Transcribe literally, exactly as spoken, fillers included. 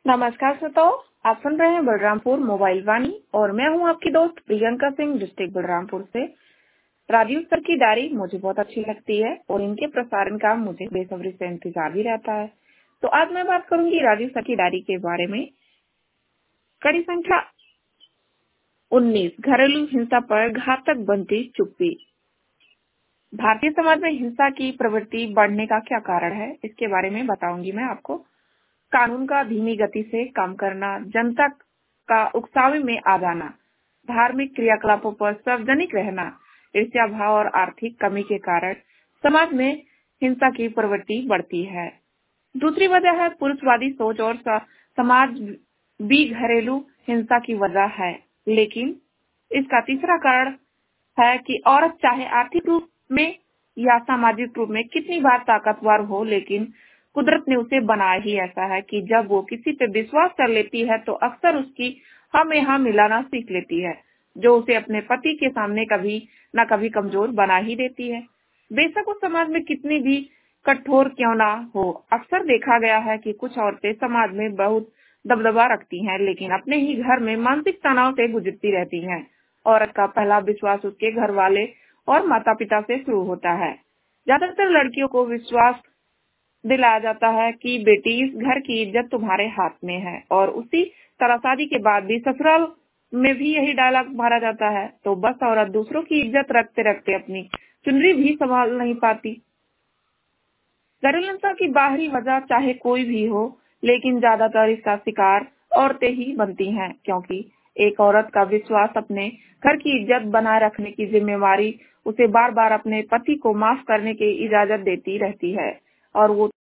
नमस्कार श्रोताओ, आप सुन रहे हैं बलरामपुर मोबाइल वाणी और मैं हूं आपकी दोस्त प्रियंका सिंह, डिस्ट्रिक्ट बलरामपुर से। राजीव सर की डायरी मुझे बहुत अच्छी लगती है और इनके प्रसारण का मुझे बेसब्री से इंतजार भी रहता है। तो आज मैं बात करूंगी राजीव सर की डायरी के बारे में। कड़ी संख्या उन्नीस, घरेलू हिंसा पर घातक बनती चुप्पी। भारतीय समाज में हिंसा की प्रवृत्ति बढ़ने का क्या कारण है, इसके बारे में बताऊंगी मैं आपको। कानून का धीमी गति से काम करना, जनता का उकसावे में आ जाना, धार्मिक क्रियाकलापों पर सार्वजनिक रहना, ईर्ष्या भाव और आर्थिक कमी के कारण समाज में हिंसा की प्रवृत्ति बढ़ती है। दूसरी वजह है पुरुषवादी सोच और समाज भी घरेलू हिंसा की वजह है। लेकिन इसका तीसरा कारण है कि औरत चाहे आर्थिक रूप में या सामाजिक रूप में कितनी बार ताकतवर हो, लेकिन कुदरत ने उसे बनाया ही ऐसा है कि जब वो किसी पे विश्वास कर लेती है तो अक्सर उसकी हाँ में हाँ मिलाना सीख लेती है, जो उसे अपने पति के सामने कभी न कभी कमजोर बना ही देती है। बेशक उस समाज में कितनी भी कठोर क्यों ना हो, अक्सर देखा गया है कि कुछ औरतें समाज में बहुत दबदबा रखती हैं, लेकिन अपने ही घर में मानसिक तनाव से गुजरती रहती हैं। औरत का पहला विश्वास उसके घर वाले और माता पिता से शुरू होता है। ज्यादातर लड़कियों को विश्वास दिलाया जाता है कि बेटी, इस घर की इज्जत तुम्हारे हाथ में है, और उसी तरह शादी के बाद भी ससुराल में भी यही डायलॉग मारा जाता है। तो बस औरत दूसरों की इज्जत रखते रखते अपनी चुनरी भी संभाल नहीं पाती। घरेलू हिंसा की बाहरी वजह चाहे कोई भी हो, लेकिन ज्यादातर इसका शिकार औरतें ही बनती हैं, क्योंकि एक औरत का विश्वास अपने घर की इज्जत बनाए रखने की जिम्मेवारी उसे बार बार अपने पति को माफ करने की इजाजत देती रहती है, और वो